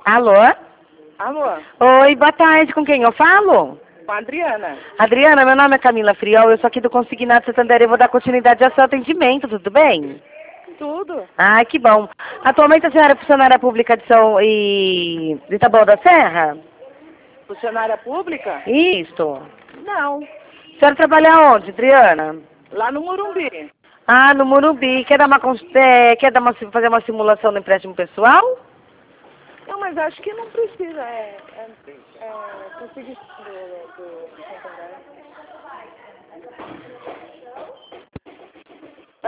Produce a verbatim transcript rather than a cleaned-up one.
Alô? Alô, Oi, boa tarde. Com quem eu falo? com a Adriana. Adriana, meu nome é Camila Friol, eu sou aqui do Consignado Santander e vou dar continuidade ao seu atendimento, tudo bem? Tudo? Ai, que bom. Atualmente a senhora é funcionária pública de São e de Taboão da Serra? Funcionária pública? Isso. Não, A senhora trabalha onde, Adriana? lá no Morumbi. Ah, no Morumbi. Quer dar uma, cons- é, quer dar uma, fazer uma simulação do empréstimo pessoal? Não, mas acho que não precisa. É, é, é conseguir do, do Santander.